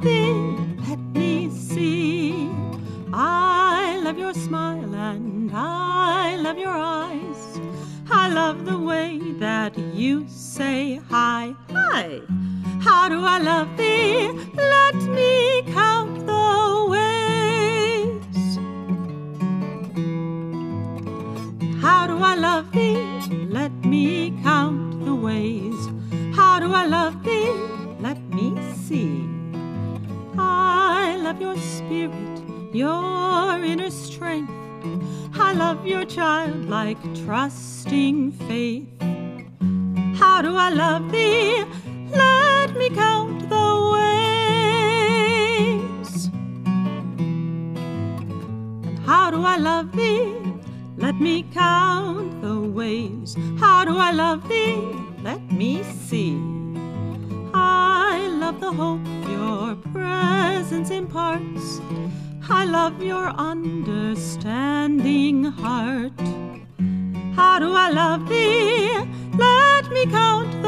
thee, let me see. I love your smile and I love your eyes. I love the way that you say hi, hi. How do I love thee? Let me count the ways. How do I love thee? Let me count the ways. How do I love thee? Let me see. I love your spirit, your inner strength. I love your childlike trusting faith. How do I love thee? Let me count the ways. And how do I love thee? Let me count the ways. How do I love thee? Let me see. I love the hope your presence imparts. I love your understanding heart. How do I love thee? Let me count